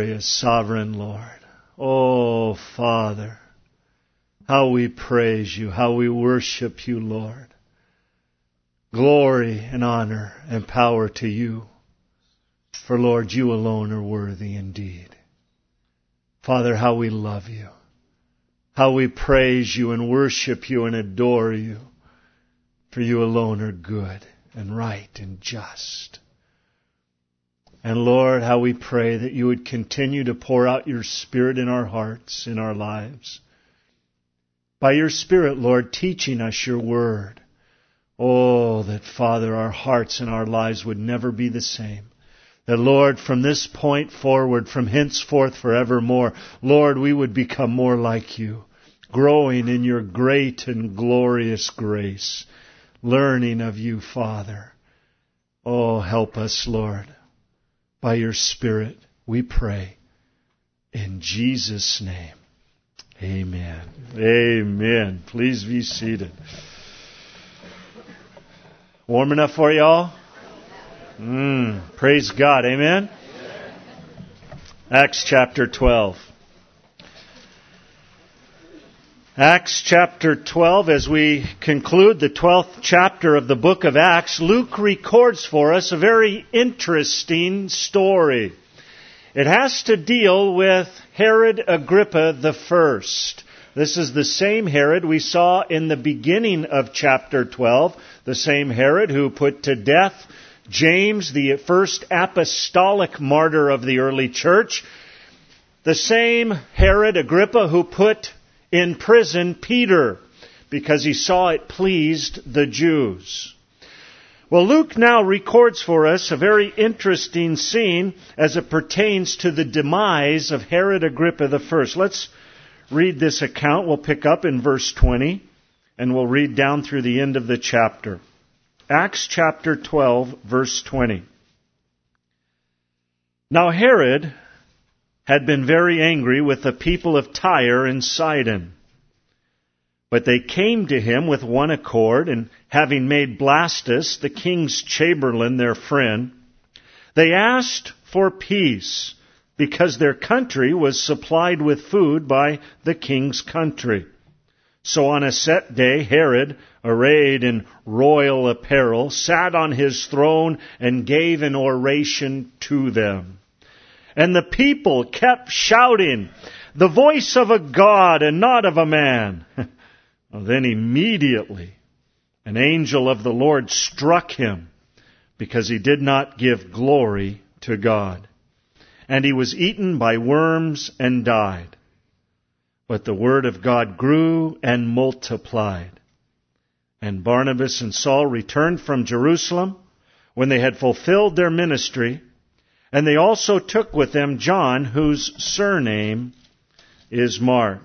glorious sovereign Lord. Oh, Father, how we praise you, how we worship you, Lord. Glory and honor and power to you. For, Lord, you alone are worthy indeed. Father, how we love you. How we praise you and worship you and adore you. For you alone are good and right and just. And Lord, how we pray that you would continue to pour out your Spirit in our hearts, in our lives. By your Spirit, Lord, teaching us your word. Oh, that, Father, our hearts and our lives would never be the same. That, Lord, from this point forward, from henceforth forevermore, Lord, we would become more like you, growing in your great and glorious grace, learning of you, Father. Oh, help us, Lord. By your Spirit, we pray. In Jesus' name, amen. Amen. Please be seated. Warm enough for you all? Praise God. Amen? Acts chapter 12. Acts chapter 12, as we conclude the 12th chapter of the book of Acts, Luke records for us a very interesting story. It has to deal with Herod Agrippa I. This is the same Herod we saw in the beginning of chapter 12, the same Herod who put to death James, the first apostolic martyr of the early church, the same Herod Agrippa who put in prison Peter because he saw it pleased the Jews. Well, Luke now records for us a very interesting scene as it pertains to the demise of Herod Agrippa I. Let's read this account. We'll pick up in verse 20 and we'll read down through the end of the chapter. Acts chapter 12, verse 20. Now Herod had been very angry with the people of Tyre and Sidon. But they came to him with one accord, and having made Blastus, the king's chamberlain, their friend, they asked for peace, because their country was supplied with food by the king's country. So on a set day, Herod, arrayed in royal apparel, sat on his throne and gave an oration to them. And the people kept shouting, "The voice of a God and not of a man." Then immediately an angel of the Lord struck him because he did not give glory to God. And he was eaten by worms and died. But the word of God grew and multiplied. And Barnabas and Saul returned from Jerusalem when they had fulfilled their ministry. And they also took with them John, whose surname is Mark.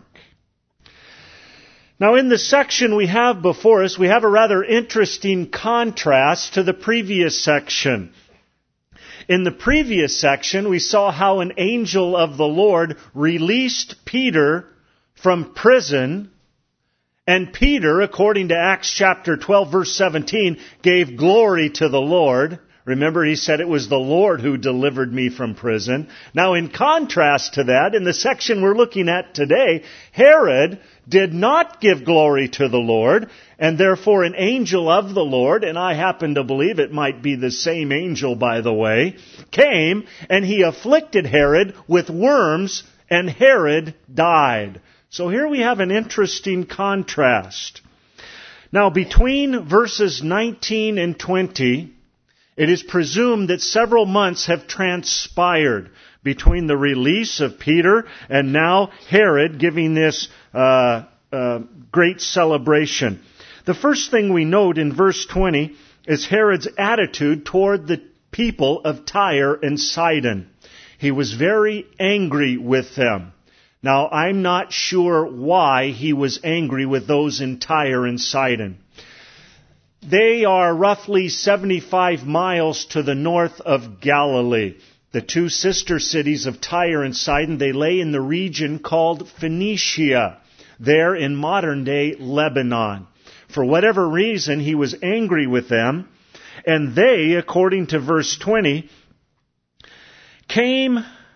Now in the section we have before us, we have a rather interesting contrast to the previous section. In the previous section, we saw how an angel of the Lord released Peter from prison. And Peter, according to Acts chapter 12, verse 17, gave glory to the Lord. Remember, he said, "It was the Lord who delivered me from prison." Now, in contrast to that, in the section we're looking at today, Herod did not give glory to the Lord, and therefore an angel of the Lord, and I happen to believe it might be the same angel, by the way, came, and he afflicted Herod with worms, and Herod died. So here we have an interesting contrast. Now, between verses 19 and 20, it is presumed that several months have transpired between the release of Peter and now Herod giving this great celebration. The first thing we note in verse 20 is Herod's attitude toward the people of Tyre and Sidon. He was very angry with them. Now, I'm not sure why he was angry with those in Tyre and Sidon. They are roughly 75 miles to the north of Galilee. The two sister cities of Tyre and Sidon, they lay in the region called Phoenicia, there in modern-day Lebanon. For whatever reason, he was angry with them, and they, according to verse 20, came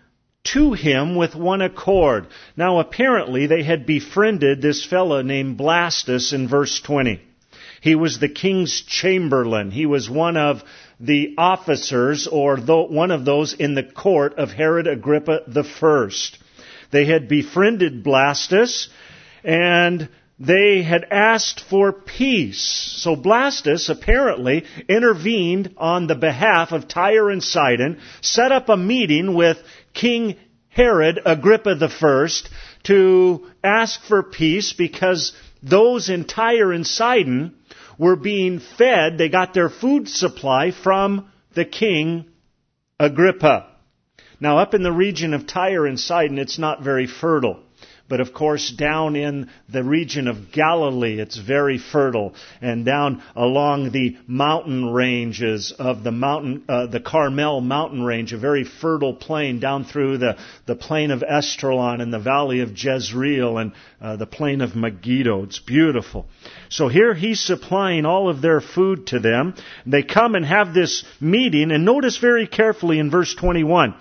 to him with one accord. Now apparently they had befriended this fellow named Blastus in verse 20. He was the king's chamberlain. He was one of the officers, or one of those in the court of Herod Agrippa I. They had befriended Blastus, and they had asked for peace. So Blastus apparently intervened on the behalf of Tyre and Sidon, set up a meeting with King Herod Agrippa I to ask for peace because those in Tyre and Sidon were being fed. They got their food supply from the king Agrippa. Now, up in the region of Tyre and Sidon, it's not very fertile. But of course, down in the region of Galilee, it's very fertile. And down along the mountain ranges of the Carmel mountain range, a very fertile plain, down through the plain of Esdraelon and the valley of Jezreel and the plain of Megiddo. It's beautiful. So here he's supplying all of their food to them. They come and have this meeting, and notice very carefully in verse 21.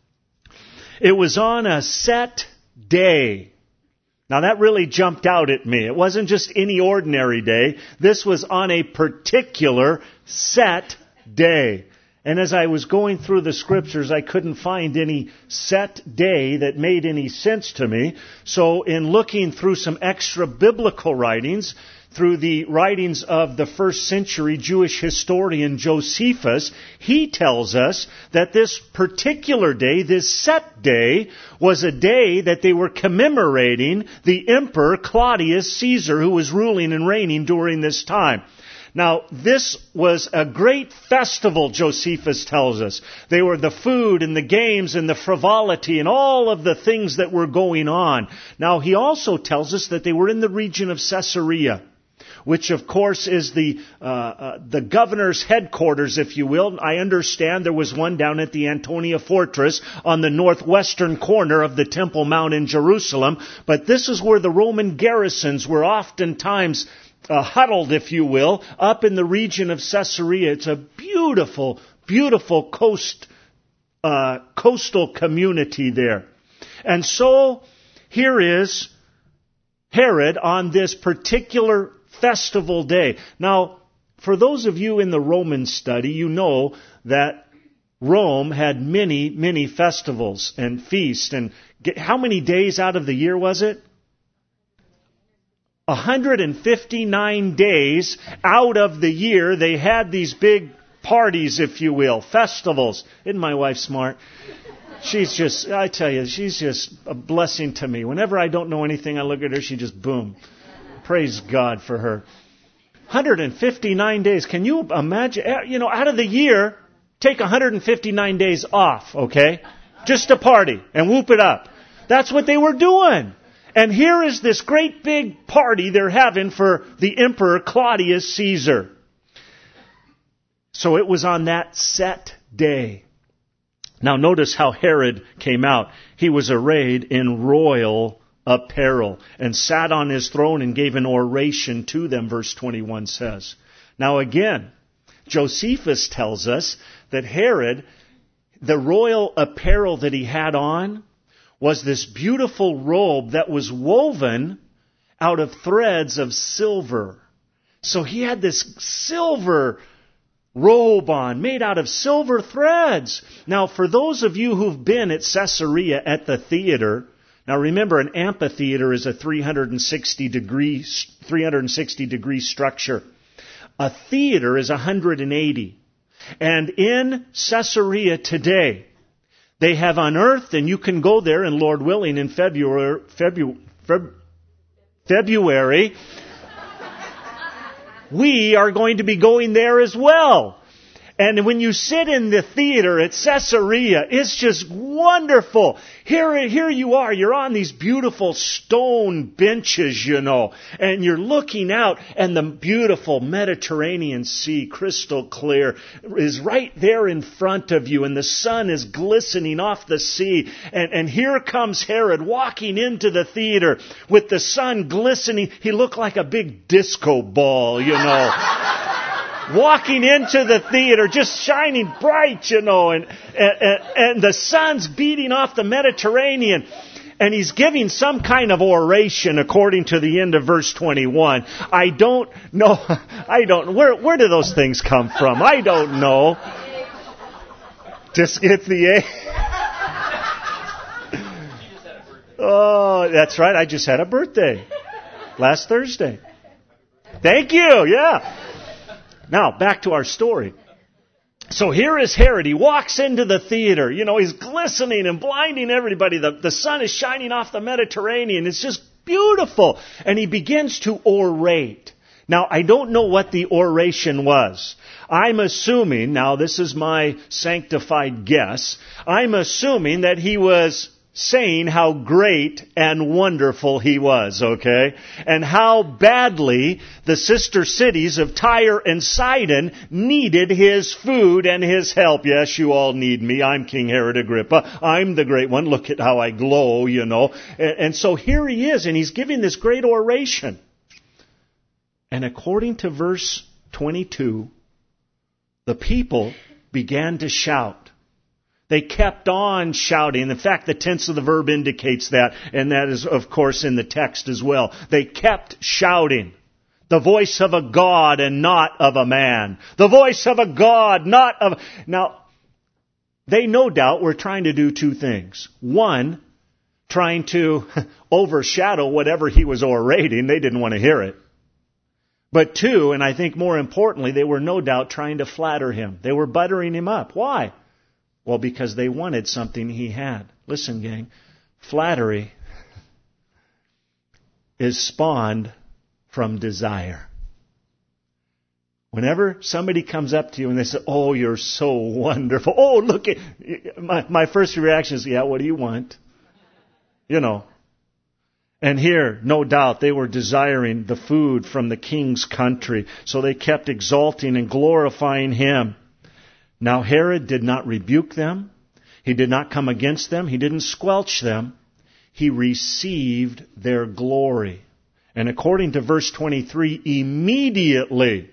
It was on a set day. Now that really jumped out at me. It wasn't just any ordinary day. This was on a particular set day. And as I was going through the scriptures, I couldn't find any set day that made any sense to me. So in looking through some extra biblical writings, through the writings of the first century Jewish historian Josephus, he tells us that this particular day, this set day, was a day that they were commemorating the Emperor Claudius Caesar, who was ruling and reigning during this time. Now, this was a great festival, Josephus tells us. They were the food and the games and the frivolity and all of the things that were going on. Now, he also tells us that they were in the region of Caesarea, which of course is the governor's headquarters, if you will. I understand there was one down at the Antonia Fortress on the northwestern corner of the Temple Mount in Jerusalem. But this is where the Roman garrisons were oftentimes huddled, if you will, up in the region of Caesarea. It's a beautiful, beautiful coastal community there. And so here is Herod on this particular festival day. Now, for those of you in the Roman study, you know that Rome had many, many festivals and feasts. And how many days out of the year was it? 159 days out of the year they had these big parties, if you will, festivals. Isn't my wife smart? She's just a blessing to me. Whenever I don't know anything, I look at her, she just boom. Praise God for her. 159 days. Can you imagine? Out of the year, take 159 days off, okay? Just to party and whoop it up. That's what they were doing. And here is this great big party they're having for the Emperor Claudius Caesar. So it was on that set day. Now notice how Herod came out. He was arrayed in royal apparel and sat on his throne and gave an oration to them, verse 21 says. Now again, Josephus tells us that Herod, the royal apparel that he had on, was this beautiful robe that was woven out of threads of silver. So he had this silver robe on, made out of silver threads. Now, for those of you who've been at Caesarea at the theater, now remember, an amphitheater is a 360 degree structure. A theater is 180. And in Caesarea today, they have unearthed, and you can go there, and Lord willing, in February, we are going to be going there as well. And when you sit in the theater at Caesarea, it's just wonderful. Here you are. You're on these beautiful stone benches, and you're looking out, and the beautiful Mediterranean Sea, crystal clear, is right there in front of you, and the sun is glistening off the sea. And here comes Herod walking into the theater with the sun glistening. He looked like a big disco ball, walking into the theater, just shining bright, and the sun's beating off the Mediterranean. And he's giving some kind of oration according to the end of verse 21. I don't know. Where do those things come from? I don't know. Just get the A. Oh, that's right. I just had a birthday. Last Thursday. Thank you. Yeah. Now, back to our story. So here is Herod. He walks into the theater. He's glistening and blinding everybody. The sun is shining off the Mediterranean. It's just beautiful. And he begins to orate. Now, I don't know what the oration was. I'm assuming, now this is my sanctified guess, I'm assuming that he was saying how great and wonderful he was, okay? And how badly the sister cities of Tyre and Sidon needed his food and his help. Yes, you all need me. I'm King Herod Agrippa. I'm the great one. Look at how I glow, And so here he is, and he's giving this great oration. And according to verse 22, the people began to shout. They kept on shouting. In fact, the tense of the verb indicates that, and that is, of course, in the text as well. They kept shouting. The voice of a God and not of a man. The voice of a God, not of... Now, they no doubt were trying to do two things. One, trying to overshadow whatever he was orating. They didn't want to hear it. But two, and I think more importantly, they were no doubt trying to flatter him. They were buttering him up. Why? Well, because they wanted something he had. Listen, gang, flattery is spawned from desire. Whenever somebody comes up to you and they say, oh, you're so wonderful. Oh, look at... My first reaction is, yeah, what do you want? And here, no doubt, they were desiring the food from the king's country. So they kept exalting and glorifying him. Now Herod did not rebuke them. He did not come against them. He didn't squelch them. He received their glory. And according to verse 23, immediately,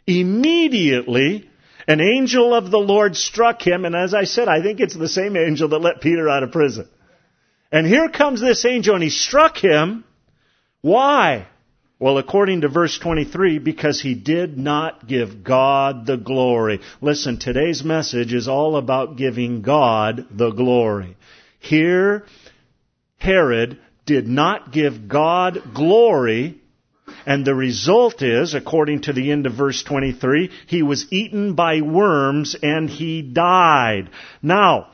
an angel of the Lord struck him. And as I said, I think it's the same angel that let Peter out of prison. And here comes this angel, and he struck him. Why? Well, according to verse 23, because he did not give God the glory. Listen, today's message is all about giving God the glory. Here, Herod did not give God glory, and the result is, according to the end of verse 23, he was eaten by worms and he died. Now,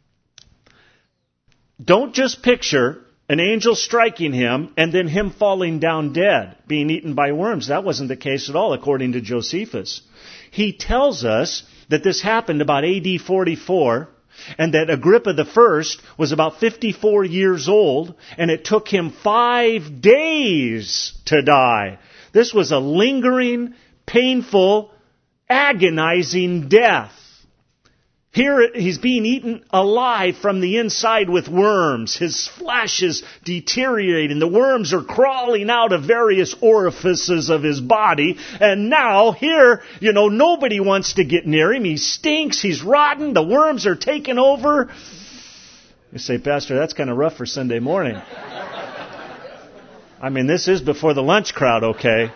don't just picture an angel striking him and then him falling down dead, being eaten by worms. That wasn't the case at all, according to Josephus. He tells us that this happened about AD 44, and that Agrippa I was about 54 years old, and it took him 5 days to die. This was a lingering, painful, agonizing death. Here he's being eaten alive from the inside with worms. His flesh is deteriorating. The worms are crawling out of various orifices of his body. And now here, nobody wants to get near him. He stinks. He's rotten. The worms are taking over. You say, Pastor, that's kind of rough for Sunday morning. I mean, this is before the lunch crowd, okay?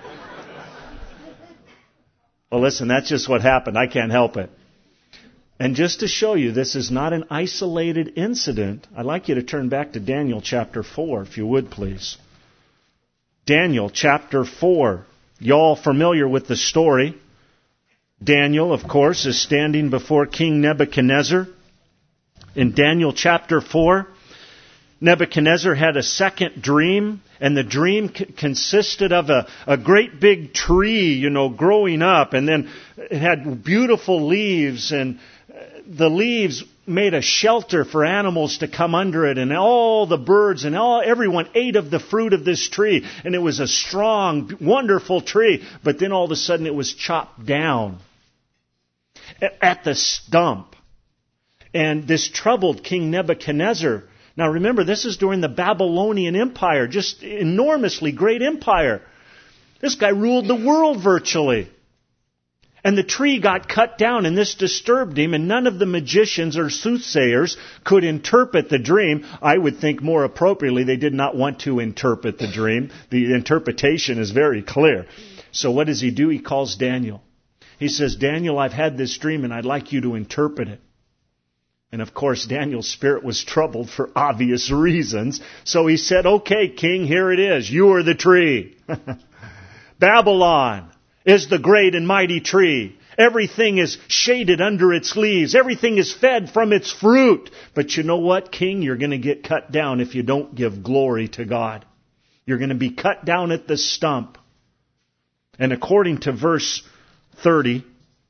Well, listen, that's just what happened. I can't help it. And just to show you this is not an isolated incident, I'd like you to turn back to Daniel chapter 4, if you would, please. Daniel chapter 4. Y'all familiar with the story. Daniel, of course, is standing before King Nebuchadnezzar. In Daniel chapter 4, Nebuchadnezzar had a second dream, and the dream consisted of a great big tree, growing up, and then it had beautiful leaves, and the leaves made a shelter for animals to come under it, and all the birds and everyone ate of the fruit of this tree, and it was a strong, wonderful tree. But then all of a sudden it was chopped down at the stump, and this troubled King Nebuchadnezzar. Now remember, this is during the Babylonian Empire, just enormously great empire. This guy ruled the world virtually. And the tree got cut down, and this disturbed him, and none of the magicians or soothsayers could interpret the dream. I would think more appropriately they did not want to interpret the dream. The interpretation is very clear. So what does he do? He calls Daniel. He says, Daniel, I've had this dream, and I'd like you to interpret it. And of course, Daniel's spirit was troubled for obvious reasons. So he said, okay, king, here it is. You are the tree. Babylon is the great and mighty tree. Everything is shaded under its leaves. Everything is fed from its fruit. But you know what, king? You're going to get cut down if you don't give glory to God. You're going to be cut down at the stump. And according to verse 30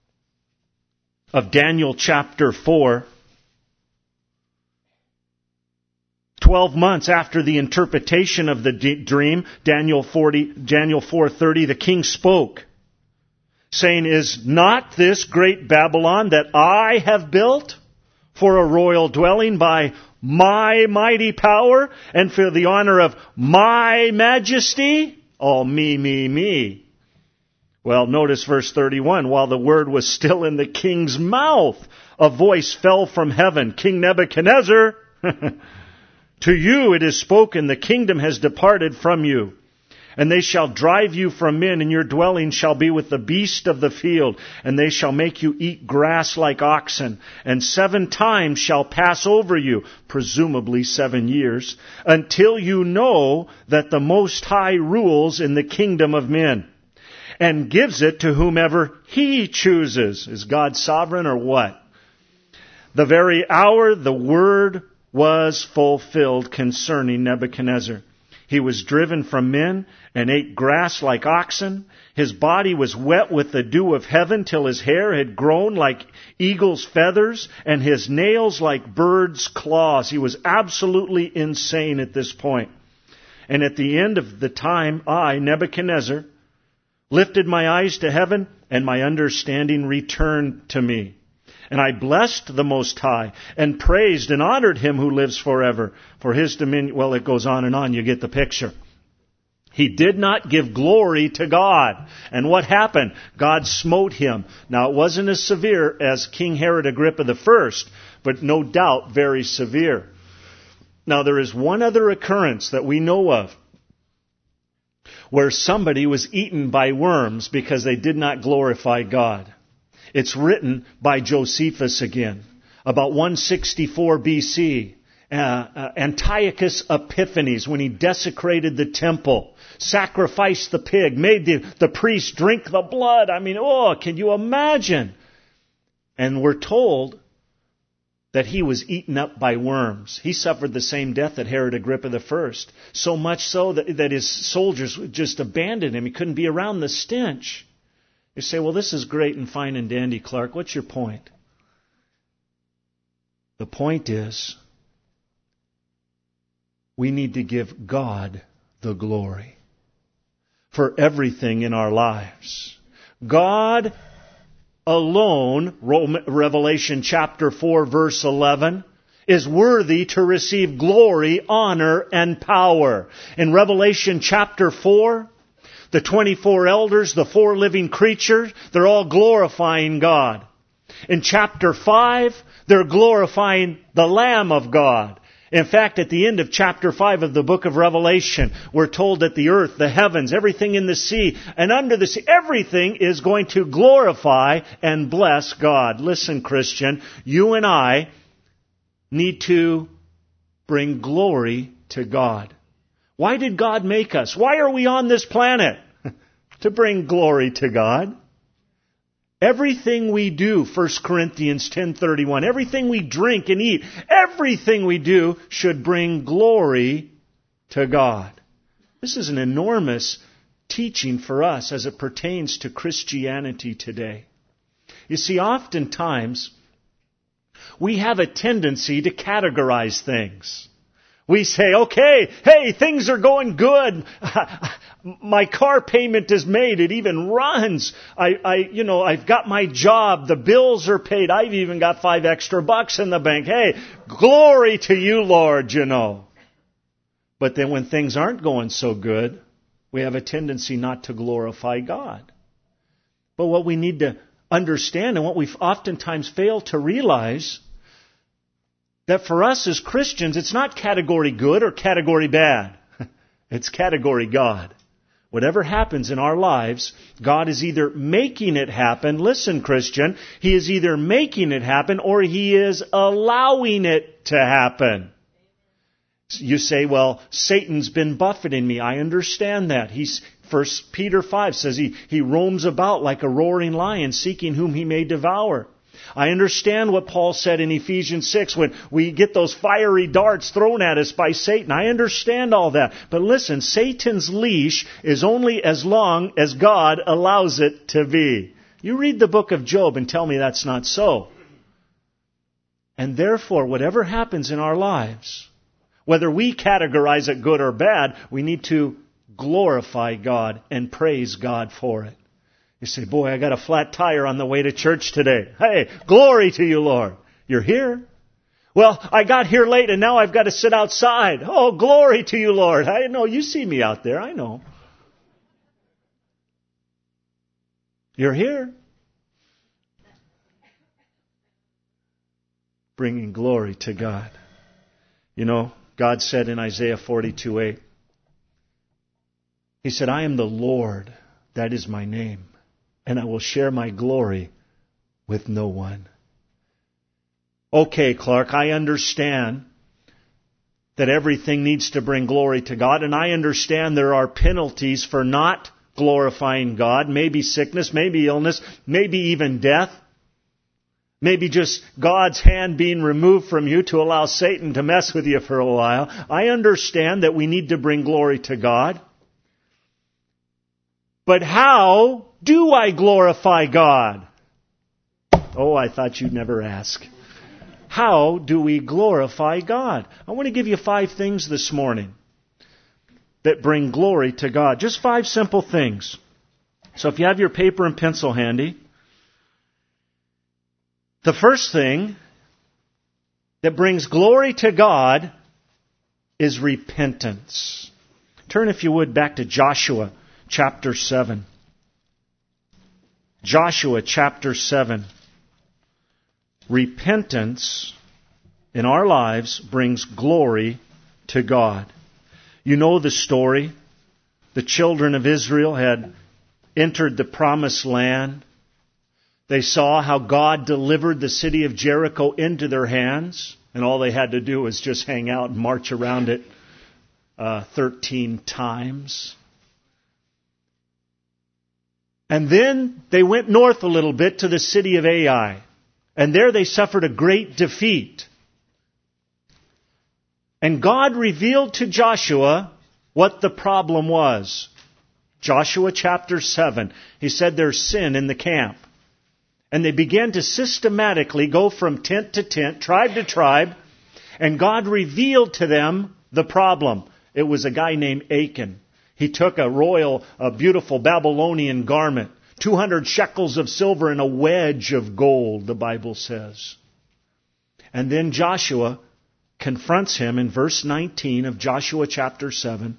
of Daniel chapter 4, 12 months after the interpretation of the dream, Daniel 4:30, the king spoke, saying, is not this great Babylon that I have built for a royal dwelling by my mighty power and for the honor of my majesty? All me. Well, notice verse 31. While the word was still in the king's mouth, a voice fell from heaven. King Nebuchadnezzar, to you it is spoken, the kingdom has departed from you. And they shall drive you from men, and your dwelling shall be with the beast of the field. And they shall make you eat grass like oxen. And 7 times shall pass over you, presumably 7 years, until you know that the Most High rules in the kingdom of men, and gives it to whomever He chooses. Is God sovereign or what? The very hour the word was fulfilled concerning Nebuchadnezzar. He was driven from men and ate grass like oxen. His body was wet with the dew of heaven till his hair had grown like eagle's feathers and his nails like bird's claws. He was absolutely insane at this point. And at the end of the time, I, Nebuchadnezzar, lifted my eyes to heaven and my understanding returned to me. And I blessed the Most High and praised and honored Him who lives forever. For His dominion, well, it goes on, you get the picture. He did not give glory to God. And what happened? God smote him. Now, it wasn't as severe as King Herod Agrippa I, but no doubt very severe. Now, there is one other occurrence that we know of where somebody was eaten by worms because they did not glorify God. It's written by Josephus again, about 164 BC. Antiochus Epiphanes, when he desecrated the temple, sacrificed the pig, made the priest drink the blood. Can you imagine? And we're told that he was eaten up by worms. He suffered the same death that Herod Agrippa I. So much so that his soldiers just abandoned him. He couldn't be around the stench. You say, well, this is great and fine and dandy, Clark. What's your point? The point is, we need to give God the glory for everything in our lives. God alone, Revelation chapter 4, verse 11, is worthy to receive glory, honor, and power. In Revelation chapter 4, the 24 elders, the 4 living creatures, they're all glorifying God. In chapter 5, they're glorifying the Lamb of God. In fact, at the end of chapter 5 of the book of Revelation, we're told that the earth, the heavens, everything in the sea and under the sea, everything is going to glorify and bless God. Listen, Christian, you and I need to bring glory to God. Why did God make us? Why are we on this planet? To bring glory to God. Everything we do, 1 Corinthians 10:31, everything we drink and eat, everything we do should bring glory to God. This is an enormous teaching for us as it pertains to Christianity today. You see, oftentimes, we have a tendency to categorize things. We say, okay, hey, things are going good. My car payment is made. It even runs. I've got my job. The bills are paid. I've even got $5 extra in the bank. Hey, glory to you, Lord, But then when things aren't going so good, we have a tendency not to glorify God. But what we need to understand, and what we oftentimes fail to realize, that for us as Christians, it's not category good or category bad. It's category God. Whatever happens in our lives, God is either making it happen. Listen, Christian, He is either making it happen or He is allowing it to happen. You say, well, Satan's been buffeting me. I understand that. 1 Peter 5 says he roams about like a roaring lion, seeking whom he may devour. I understand what Paul said in Ephesians 6 when we get those fiery darts thrown at us by Satan. I understand all that. But listen, Satan's leash is only as long as God allows it to be. You read the book of Job and tell me that's not so. And therefore, whatever happens in our lives, whether we categorize it good or bad, we need to glorify God and praise God for it. You say, boy, I got a flat tire on the way to church today. Hey, glory to you, Lord. You're here? Well, I got here late and now I've got to sit outside. Oh, glory to you, Lord. I know you see me out there. I know. You're here. Bringing glory to God. You know, God said in Isaiah 42:8, He said, I am the Lord, that is my name, and I will share my glory with no one. Okay, Clark, I understand that everything needs to bring glory to God, and I understand there are penalties for not glorifying God, maybe sickness, maybe illness, maybe even death. Maybe just God's hand being removed from you to allow Satan to mess with you for a while. I understand that we need to bring glory to God. But how do I glorify God? Oh, I thought you'd never ask. How do we glorify God? I want to give you 5 things this morning that bring glory to God. Just 5 simple things. So if you have your paper and pencil handy, the first thing that brings glory to God is repentance. Turn, if you would, back to Joshua chapter 7. Joshua chapter 7. Repentance in our lives brings glory to God. You know the story. The children of Israel had entered the promised land. They saw how God delivered the city of Jericho into their hands, and all they had to do was just hang out and march around it 13 times. And then they went north a little bit to the city of Ai, and there they suffered a great defeat. And God revealed to Joshua what the problem was. Joshua chapter 7, He said there's sin in the camp. And they began to systematically go from tent to tent, tribe to tribe, and God revealed to them the problem. It was a guy named Achan. He took a beautiful Babylonian garment, 200 shekels of silver and a wedge of gold, the Bible says. And then Joshua confronts him in verse 19 of Joshua chapter 7.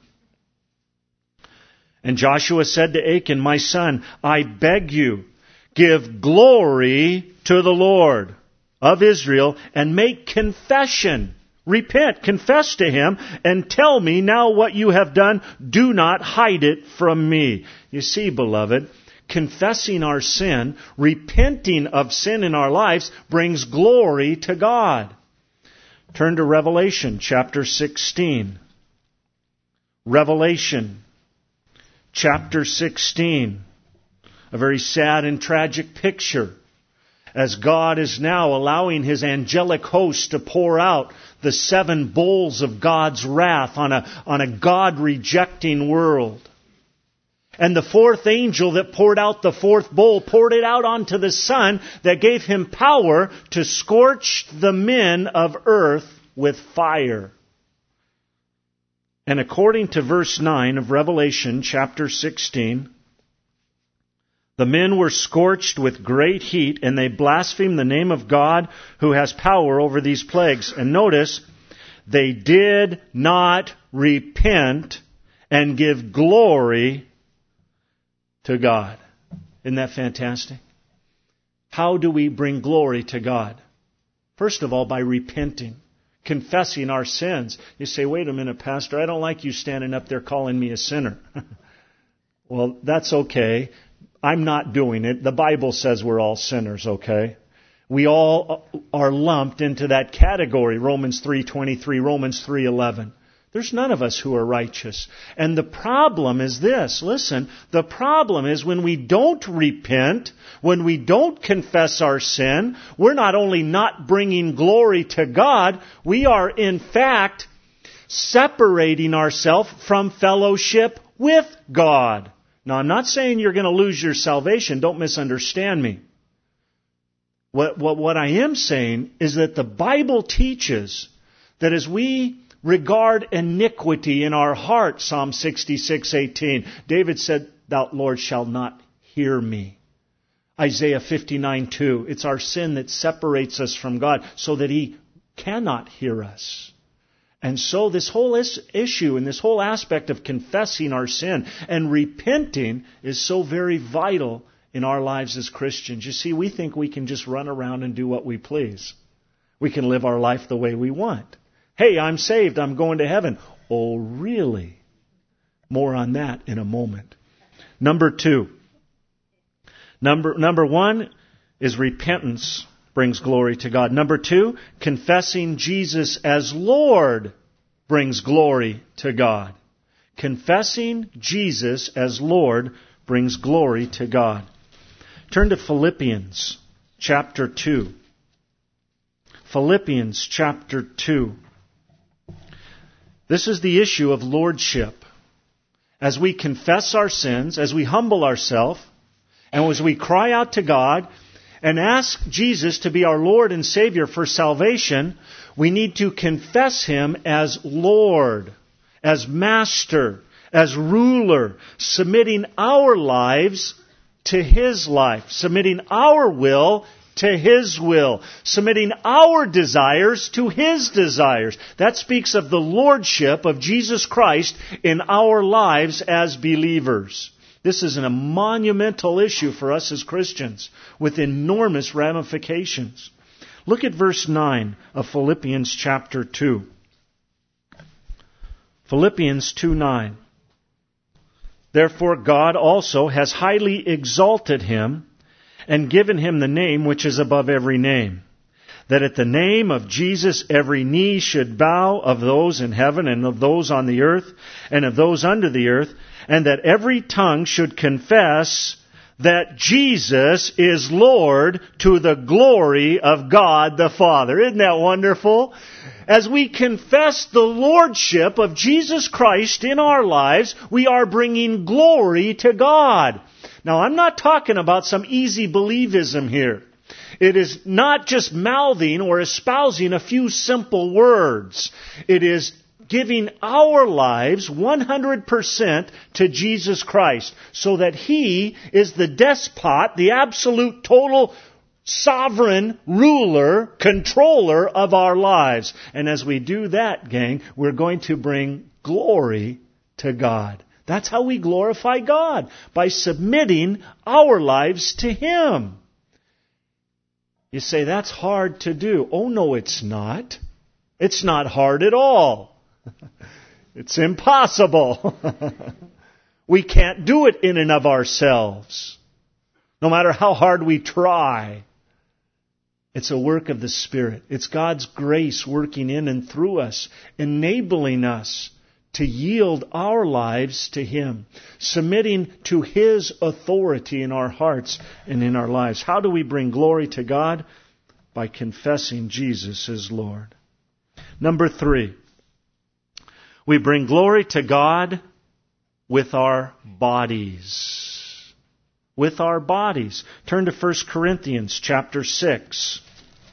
And Joshua said to Achan, my son, I beg you, give glory to the Lord of Israel and make confession. Repent, confess to Him, and tell me now what you have done. Do not hide it from me. You see, beloved, confessing our sin, repenting of sin in our lives brings glory to God. Turn to Revelation chapter 16. Revelation chapter 16. A very sad and tragic picture as God is now allowing His angelic host to pour out the 7 bowls of God's wrath on a God-rejecting world. And the 4th angel that poured out the 4th bowl poured it out onto the sun that gave him power to scorch the men of earth with fire. And according to verse 9 of Revelation chapter 16, the men were scorched with great heat, and they blasphemed the name of God who has power over these plagues. And notice, they did not repent and give glory to God. Isn't that fantastic? How do we bring glory to God? First of all, by repenting, confessing our sins. You say, wait a minute, Pastor, I don't like you standing up there calling me a sinner. Well, that's okay. I'm not doing it. The Bible says we're all sinners, okay? We all are lumped into that category, Romans 3:23, Romans 3:11. There's none of us who are righteous. And the problem is this. Listen, the problem is when we don't repent, when we don't confess our sin, we're not only not bringing glory to God, we are in fact separating ourselves from fellowship with God. Now, I'm not saying you're going to lose your salvation. Don't misunderstand me. What I am saying is that the Bible teaches that as we regard iniquity in our heart, Psalm 66:18. David said, "Thou, Lord, shalt not hear me." Isaiah 59:2. It's our sin that separates us from God so that He cannot hear us. And so this whole issue and this whole aspect of confessing our sin and repenting is so very vital in our lives as Christians. You see, we think we can just run around and do what we please. We can live our life the way we want. Hey, I'm saved. I'm going to heaven. Oh, really? More on that in a moment. Number two. Number one is repentance brings glory to God. Number two, confessing Jesus as Lord brings glory to God. Confessing Jesus as Lord brings glory to God. Turn to Philippians chapter 2. Philippians chapter 2. This is the issue of lordship. As we confess our sins, as we humble ourselves, and as we cry out to God and ask Jesus to be our Lord and Savior for salvation, we need to confess Him as Lord, as Master, as ruler, submitting our lives to His life, submitting our will to His will, submitting our desires to His desires. That speaks of the lordship of Jesus Christ in our lives as believers. This is a monumental issue for us as Christians with enormous ramifications. Look at verse 9 of Philippians chapter 2. Philippians 2:9. Therefore God also has highly exalted Him and given Him the name which is above every name, that at the name of Jesus every knee should bow, of those in heaven and of those on the earth and of those under the earth, and that every tongue should confess that Jesus is Lord, to the glory of God the Father. Isn't that wonderful? As we confess the lordship of Jesus Christ in our lives, we are bringing glory to God. Now, I'm not talking about some easy believism here. It is not just mouthing or espousing a few simple words. It is giving our lives 100% to Jesus Christ so that He is the despot, the absolute total sovereign ruler, controller of our lives. And as we do that, gang, we're going to bring glory to God. That's how we glorify God, by submitting our lives to Him. You say, that's hard to do. Oh, no, it's not. It's not hard at all. It's impossible. We can't do it in and of ourselves, no matter how hard we try. It's a work of the Spirit. It's God's grace working in and through us, enabling us to yield our lives to Him, submitting to His authority in our hearts and in our lives. How do we bring glory to God? By confessing Jesus as Lord. Number 3, we bring glory to God with our bodies. With our bodies. Turn to 1 Corinthians chapter 6.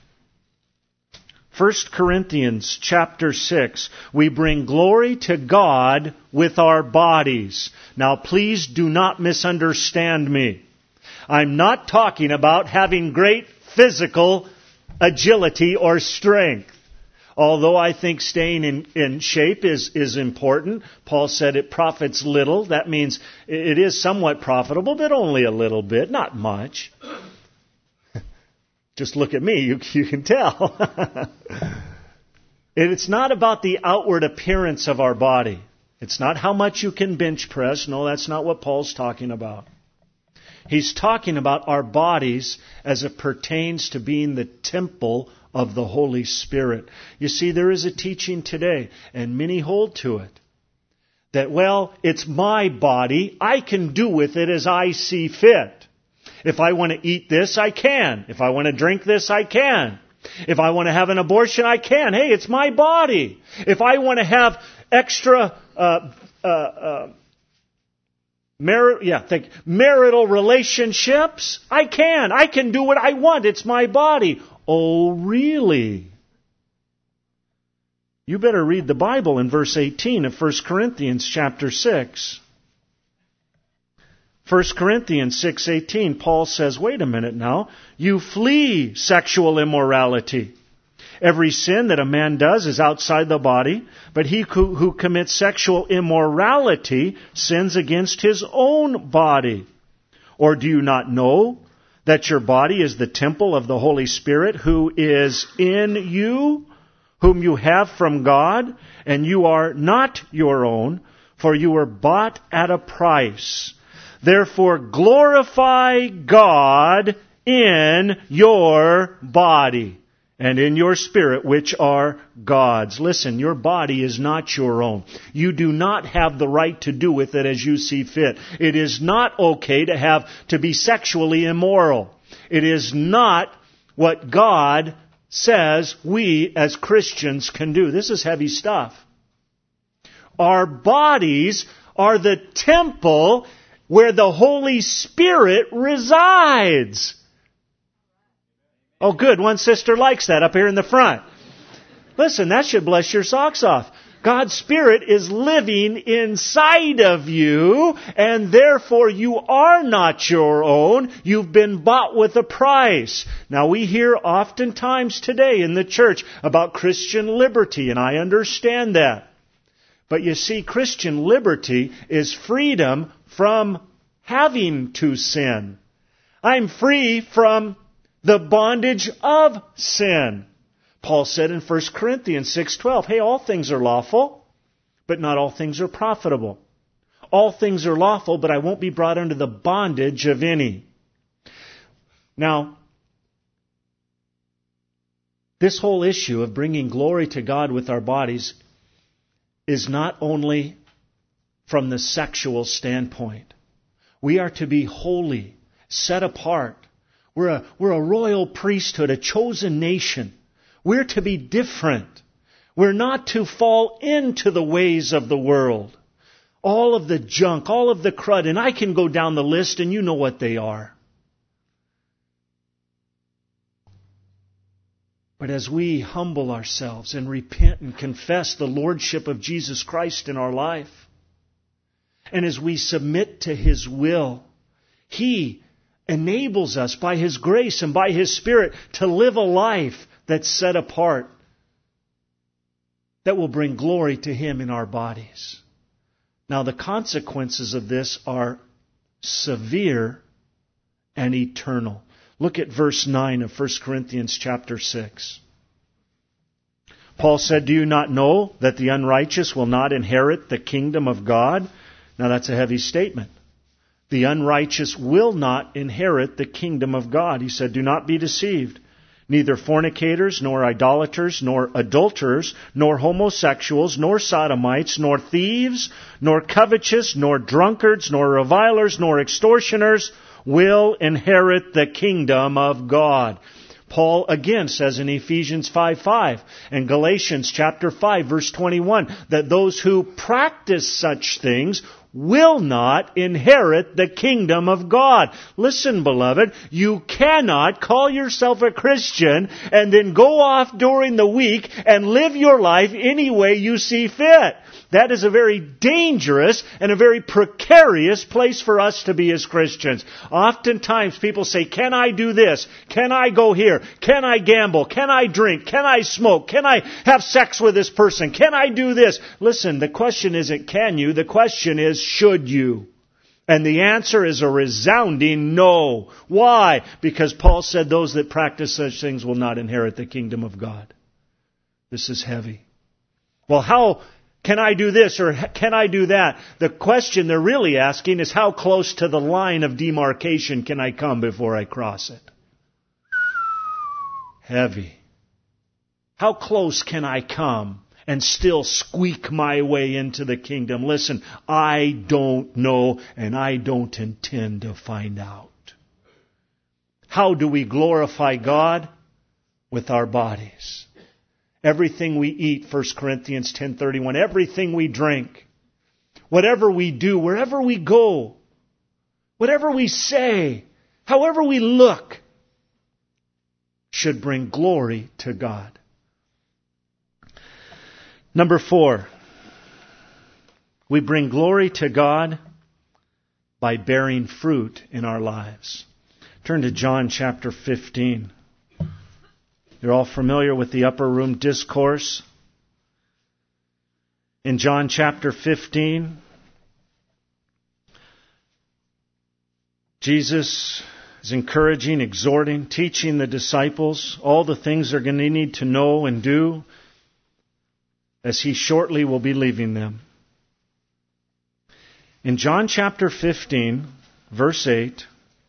1 Corinthians chapter 6, we bring glory to God with our bodies. Now please do not misunderstand me. I'm not talking about having great physical agility or strength. Although I think staying in shape is important. Paul said it profits little. That means it is somewhat profitable, but only a little bit, not much. Just look at me, you can tell. It's not about the outward appearance of our body. It's not how much you can bench press. No, that's not what Paul's talking about. He's talking about our bodies as it pertains to being the temple of the Holy Spirit. You see, there is a teaching today, and many hold to it, that, well, it's my body. I can do with it as I see fit. If I want to eat this, I can. If I want to drink this, I can. If I want to have an abortion, I can. Hey, it's my body. If I want to have extra marital relationships, I can. I can do what I want. It's my body. Oh, really? You better read the Bible in verse 18 of 1 Corinthians chapter 6. 1 Corinthians 6:18, Paul says, wait a minute now, you flee sexual immorality. Every sin that a man does is outside the body, but he who commits sexual immorality sins against his own body. Or do you not know that your body is the temple of the Holy Spirit who is in you, whom you have from God, and you are not your own, for you were bought at a price. Therefore, glorify God in your body and in your spirit, which are God's. Listen, your body is not your own. You do not have the right to do with it as you see fit. It is not okay to be sexually immoral. It is not what God says we as Christians can do. This is heavy stuff. Our bodies are the temple where the Holy Spirit resides. Oh, good. One sister likes that up here in the front. Listen, that should bless your socks off. God's Spirit is living inside of you, and therefore you are not your own. You've been bought with a price. Now, we hear oftentimes today in the church about Christian liberty, and I understand that. But you see, Christian liberty is freedom from having to sin. I'm free from the bondage of sin. Paul said in 1 Corinthians 6:12, hey, all things are lawful, but not all things are profitable. All things are lawful, but I won't be brought under the bondage of any. Now, this whole issue of bringing glory to God with our bodies is not only from the sexual standpoint. We are to be holy, set apart. We're a royal priesthood, a chosen nation. We're to be different. We're not to fall into the ways of the world. All of the junk, all of the crud, and I can go down the list and you know what they are. But as we humble ourselves and repent and confess the lordship of Jesus Christ in our life, and as we submit to His will, He enables us by His grace and by His Spirit to live a life that's set apart, that will bring glory to Him in our bodies. Now, the consequences of this are severe and eternal. Look at verse 9 of 1 Corinthians chapter 6. Paul said, do you not know that the unrighteous will not inherit the kingdom of God? Now that's a heavy statement. The unrighteous will not inherit the kingdom of God. He said, do not be deceived. Neither fornicators, nor idolaters, nor adulterers, nor homosexuals, nor sodomites, nor thieves, nor covetous, nor drunkards, nor revilers, nor extortioners will inherit the kingdom of God. Paul again says in Ephesians 5:5 and Galatians chapter 5 verse 21 that those who practice such things will not inherit the kingdom of God. Listen, beloved, you cannot call yourself a Christian and then go off during the week and live your life any way you see fit. That is a very dangerous and a very precarious place for us to be as Christians. Oftentimes people say, can I do this? Can I go here? Can I gamble? Can I drink? Can I smoke? Can I have sex with this person? Can I do this? Listen, the question isn't can you? The question is should you? And the answer is a resounding no. Why? Because Paul said those that practice such things will not inherit the kingdom of God. This is heavy. Well, how can I do this or can I do that? The question they're really asking is how close to the line of demarcation can I come before I cross it? Heavy. How close can I come and still squeak my way into the kingdom? Listen, I don't know and I don't intend to find out. How do we glorify God? With our bodies. Everything we eat, 1 Corinthians 10:31, everything we drink, whatever we do, wherever we go, whatever we say, however we look, should bring glory to God. Number 4, we bring glory to God by bearing fruit in our lives. Turn to John chapter 15. You're all familiar with the upper room discourse. In John chapter 15, Jesus is encouraging, exhorting, teaching the disciples all the things they're going to need to know and do as He shortly will be leaving them. In John chapter 15, verse 8,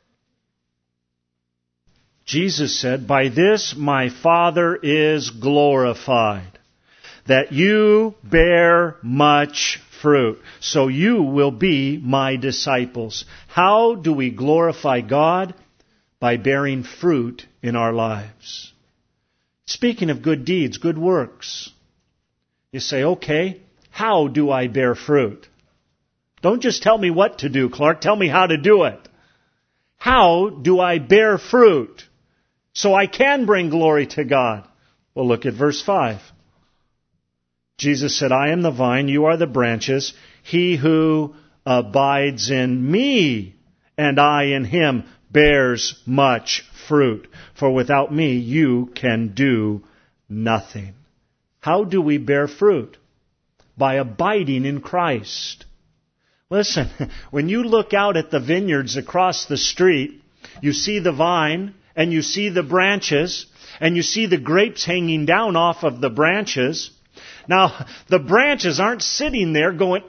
Jesus said, "By this my Father is glorified, that you bear much fruit, so you will be my disciples." How do we glorify God? By bearing fruit in our lives. Speaking of good deeds, good works. You say, okay, how do I bear fruit? Don't just tell me what to do, Clark. Tell me how to do it. How do I bear fruit so I can bring glory to God? Well, look at verse 5. Jesus said, "I am the vine, you are the branches. He who abides in me and I in him bears much fruit. For without me you can do nothing." How do we bear fruit? By abiding in Christ. Listen, when you look out at the vineyards across the street, you see the vine and you see the branches and you see the grapes hanging down off of the branches. Now, the branches aren't sitting there going,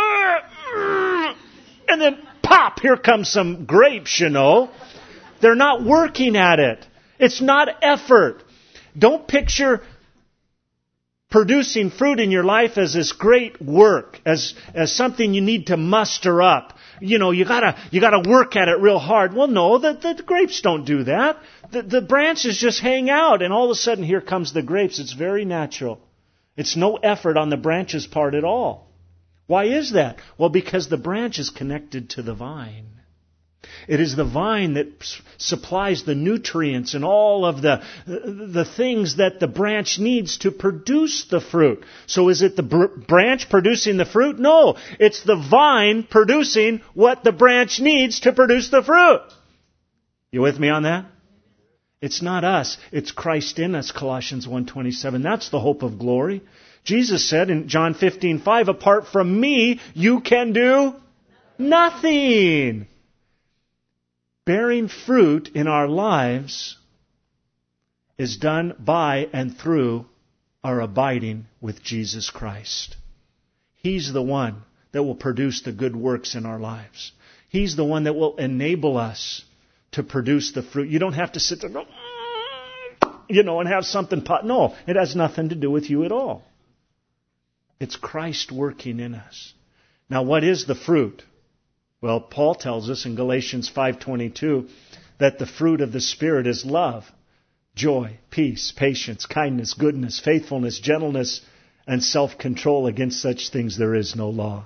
and then pop, here comes some grapes, you know. They're not working at it. It's not effort. Don't picture producing fruit in your life as this great work, as something you need to muster up. You know, you gotta work at it real hard. Well, no, the grapes don't do that. The branches just hang out, and all of a sudden here comes the grapes. It's very natural. It's no effort on the branch's part at all. Why is that? Well, because the branch is connected to the vine. It is the vine that supplies the nutrients and all of the things that the branch needs to produce the fruit. So is it the branch producing the fruit? No, it's the vine producing what the branch needs to produce the fruit. You with me on that? It's not us. It's Christ in us, Colossians 1:27. That's the hope of glory. Jesus said in John 15:5, "Apart from me, you can do nothing." Bearing fruit in our lives is done by and through our abiding with Jesus Christ. He's the one that will produce the good works in our lives. He's the one that will enable us to produce the fruit. You don't have to sit there and go, and have something pop. No, it has nothing to do with you at all. It's Christ working in us. Now, what is the fruit? Well, Paul tells us in Galatians 5:22 that the fruit of the Spirit is love, joy, peace, patience, kindness, goodness, faithfulness, gentleness, and self-control. Against such things there is no law.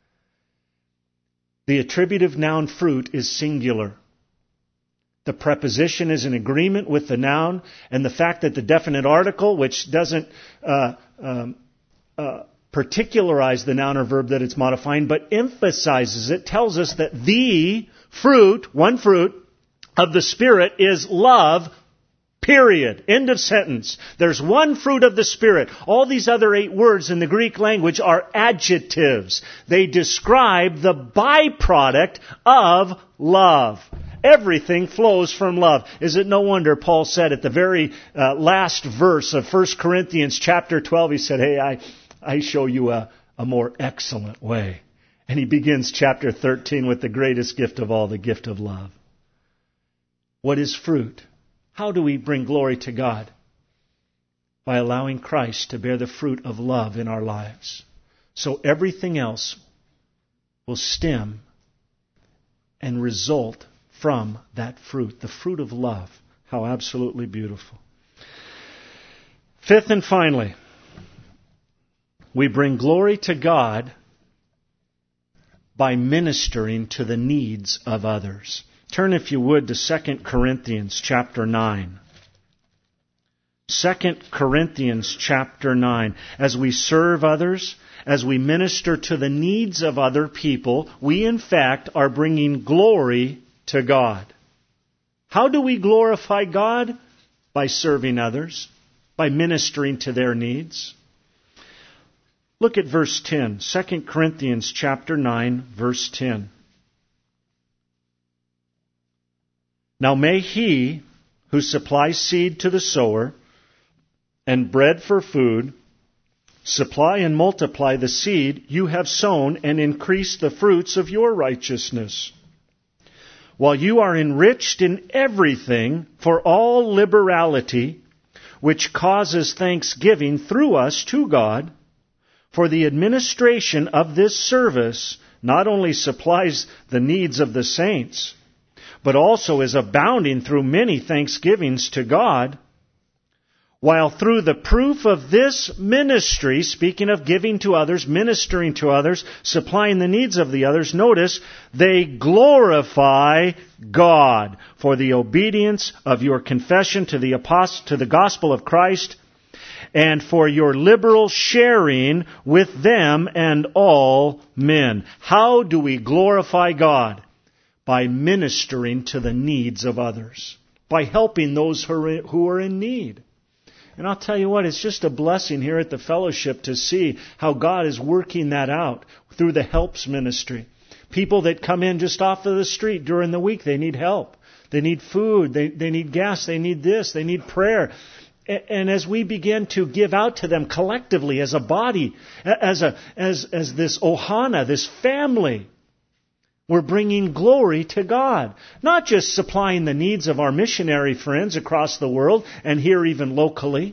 The attributive noun fruit is singular. The preposition is in agreement with the noun, and the fact that the definite article, which doesn't particularize the noun or verb that it's modifying, but emphasizes it, tells us that the fruit, one fruit of the Spirit is love, Period. End of sentence. There's one fruit of the Spirit. All these other 8 words in the Greek language are adjectives. They describe the byproduct of love. Everything flows from love. Is it no wonder Paul said at the very last verse of 1 Corinthians chapter 12, he said, hey, I show you a more excellent way. And he begins chapter 13 with the greatest gift of all, the gift of love. What is fruit? How do we bring glory to God? By allowing Christ to bear the fruit of love in our lives. So everything else will stem and result from that fruit, the fruit of love. How absolutely beautiful. Fifth and finally, we bring glory to God by ministering to the needs of others. Turn, if you would, to 2 Corinthians chapter 9. 2 Corinthians chapter 9. As we serve others, as we minister to the needs of other people, we in fact are bringing glory to God. How do we glorify God? By serving others, by ministering to their needs. Look at verse 10. 2 Corinthians chapter 9, verse 10. Now may he who supplies seed to the sower and bread for food supply and multiply the seed you have sown and increase the fruits of your righteousness, while you are enriched in everything for all liberality, which causes thanksgiving through us to God. For the administration of this service not only supplies the needs of the saints, but also is abounding through many thanksgivings to God, while through the proof of this ministry, speaking of giving to others, ministering to others, supplying the needs of the others, notice, they glorify God for the obedience of your confession to the gospel of Christ, and for your liberal sharing with them and all men. How do we glorify God? By ministering to the needs of others, by helping those who are in need. And I'll tell you what, it's just a blessing here at the fellowship to see how God is working that out through the helps ministry. People that come in just off of the street during the week, they need help. They need food. They need gas. They need this. They need prayer. And as we begin to give out to them collectively as a body, as this ohana, this family, we're bringing glory to God. Not just supplying the needs of our missionary friends across the world and here even locally,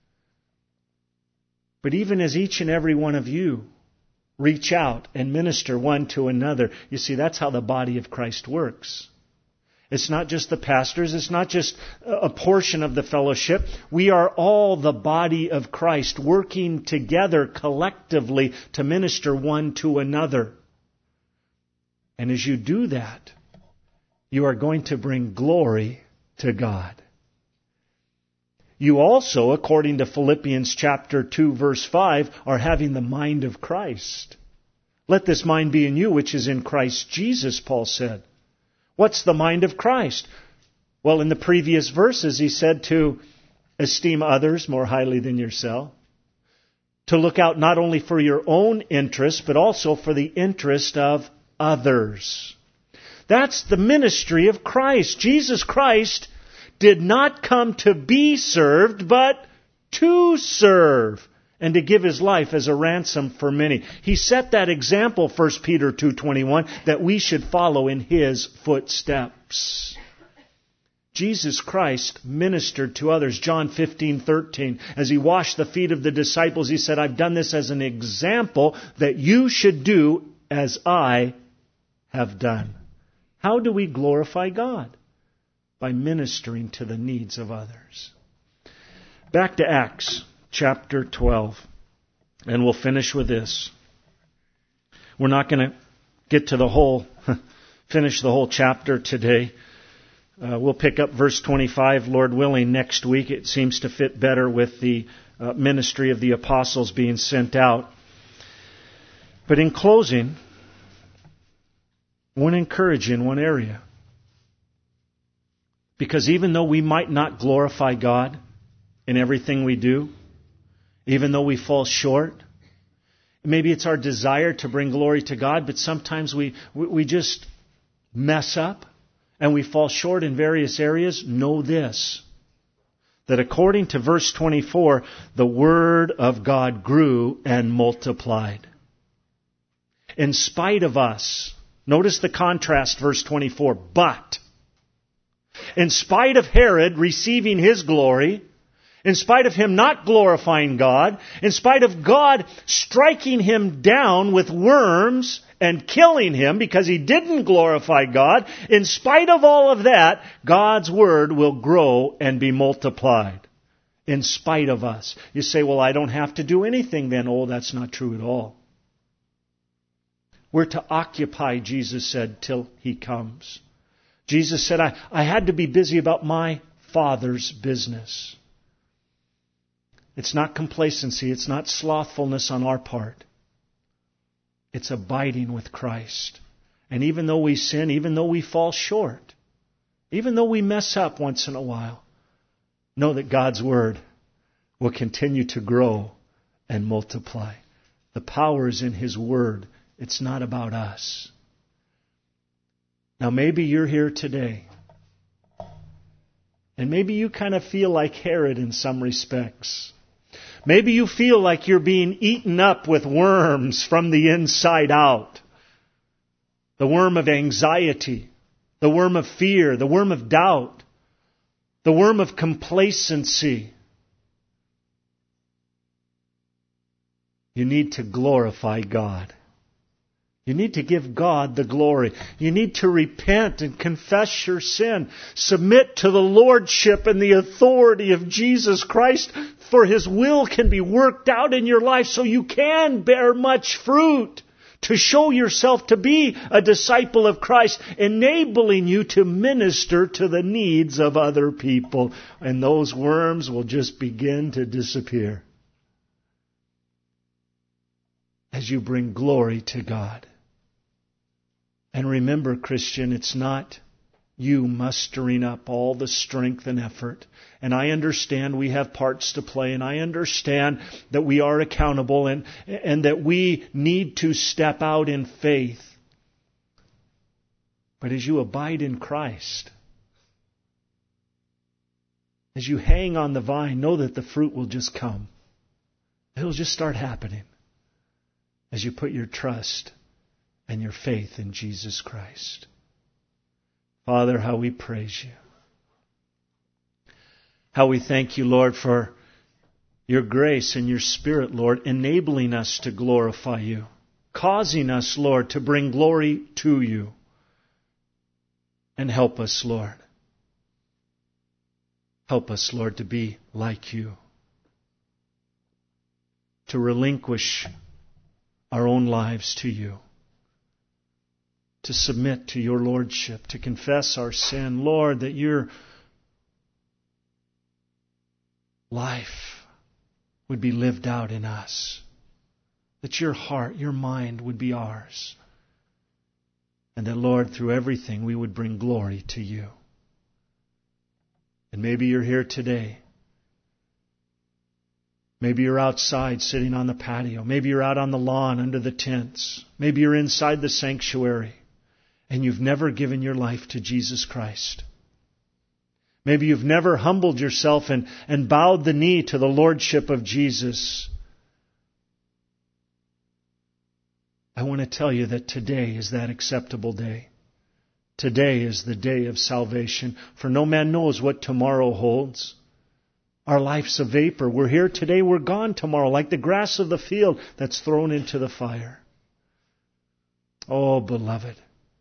but even as each and every one of you reach out and minister one to another. You see, that's how the body of Christ works. It's not just the pastors. It's not just a portion of the fellowship. We are all the body of Christ working together collectively to minister one to another. And as you do that, you are going to bring glory to God. You also, according to Philippians chapter 2, verse 5, are having the mind of Christ. Let this mind be in you, which is in Christ Jesus, Paul said. What's the mind of Christ? Well, in the previous verses, he said to esteem others more highly than yourself. To look out not only for your own interest, but also for the interest of others. That's the ministry of Christ. Jesus Christ did not come to be served, but to serve and to give His life as a ransom for many. He set that example, 1 Peter 2:21, that we should follow in His footsteps. Jesus Christ ministered to others. John 15:13, as He washed the feet of the disciples, He said, I've done this as an example that you should do as I have done. How do we glorify God? By ministering to the needs of others. Back to Acts chapter 12. And we'll finish with this. We're not going to get to finish the whole chapter today. We'll pick up verse 25, Lord willing, next week. It seems to fit better with the ministry of the apostles being sent out. But in closing, I want to encourage you in one area. Because even though we might not glorify God in everything we do, even though we fall short, maybe it's our desire to bring glory to God, but sometimes we just mess up and we fall short in various areas. Know this, that according to verse 24, the Word of God grew and multiplied. In spite of us, notice the contrast, verse 24, but in spite of Herod receiving his glory, in spite of him not glorifying God, in spite of God striking him down with worms and killing him because he didn't glorify God, in spite of all of that, God's Word will grow and be multiplied. In spite of us. You say, well, I don't have to do anything then. Oh, that's not true at all. We're to occupy, Jesus said, till He comes. Jesus said, I had to be busy about my Father's business. It's not complacency. It's not slothfulness on our part. It's abiding with Christ. And even though we sin, even though we fall short, even though we mess up once in a while, know that God's Word will continue to grow and multiply. The power is in His Word. It's not about us. Now maybe you're here today, and maybe you kind of feel like Herod in some respects. Maybe you feel like you're being eaten up with worms from the inside out. The worm of anxiety, the worm of fear, the worm of doubt, the worm of complacency. You need to glorify God. You need to give God the glory. You need to repent and confess your sin. Submit to the lordship and the authority of Jesus Christ, for His will can be worked out in your life so you can bear much fruit to show yourself to be a disciple of Christ, enabling you to minister to the needs of other people. And those worms will just begin to disappear as you bring glory to God. And remember, Christian, it's not you mustering up all the strength and effort. And I understand we have parts to play, and I understand that we are accountable and that we need to step out in faith. But as you abide in Christ, as you hang on the vine, know that the fruit will just come. It'll just start happening as you put your trust and your faith in Jesus Christ. Father, how we praise You. How we thank You, Lord, for Your grace and Your Spirit, Lord, enabling us to glorify You. Causing us, Lord, to bring glory to You. And help us, Lord. Help us, Lord, to be like You. To relinquish our own lives to You. To submit to Your lordship, to confess our sin. Lord, that Your life would be lived out in us. That Your heart, Your mind would be ours. And that, Lord, through everything we would bring glory to You. And maybe you're here today. Maybe you're outside sitting on the patio. Maybe you're out on the lawn under the tents. Maybe you're inside the sanctuary. And you've never given your life to Jesus Christ. Maybe you've never humbled yourself and bowed the knee to the lordship of Jesus. I want to tell you that today is that acceptable day. Today is the day of salvation, for no man knows what tomorrow holds. Our life's a vapor. We're here today, we're gone tomorrow, like the grass of the field that's thrown into the fire. Oh, beloved.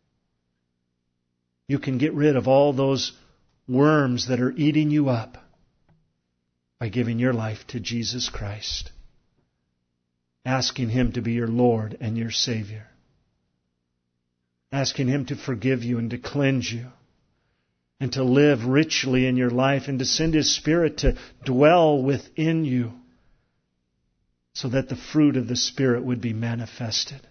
You can get rid of all those worms that are eating you up by giving your life to Jesus Christ. Asking Him to be your Lord and your Savior. Asking Him to forgive you and to cleanse you. And to live richly in your life and to send His Spirit to dwell within you. So that the fruit of the Spirit would be manifested.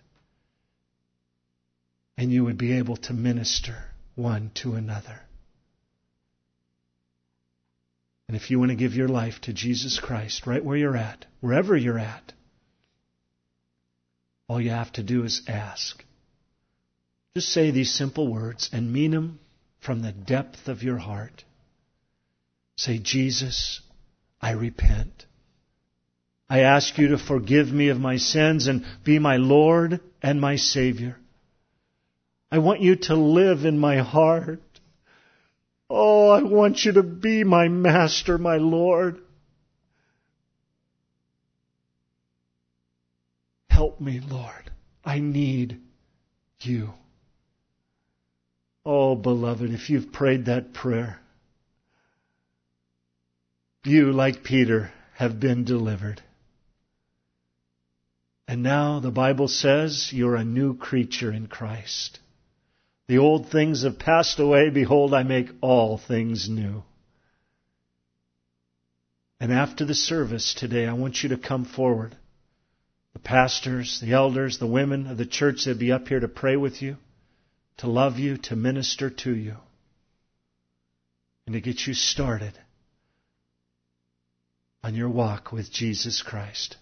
And you would be able to minister one to another. And if you want to give your life to Jesus Christ right where you're at, wherever you're at, all you have to do is ask. Just say these simple words and mean them from the depth of your heart. Say, Jesus, I repent. I ask you to forgive me of my sins and be my Lord and my Savior. I want you to live in my heart. Oh, I want you to be my Master, my Lord. Help me, Lord. I need you. Oh, beloved, if you've prayed that prayer, you, like Peter, have been delivered. And now the Bible says you're a new creature in Christ. The old things have passed away. Behold, I make all things new. And after the service today, I want you to come forward. The pastors, the elders, the women of the church, they'll be up here to pray with you, to love you, to minister to you, and to get you started on your walk with Jesus Christ.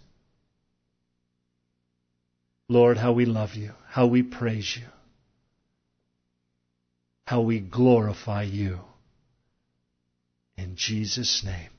Lord, how we love you, how we praise you, how we glorify you. In Jesus' name.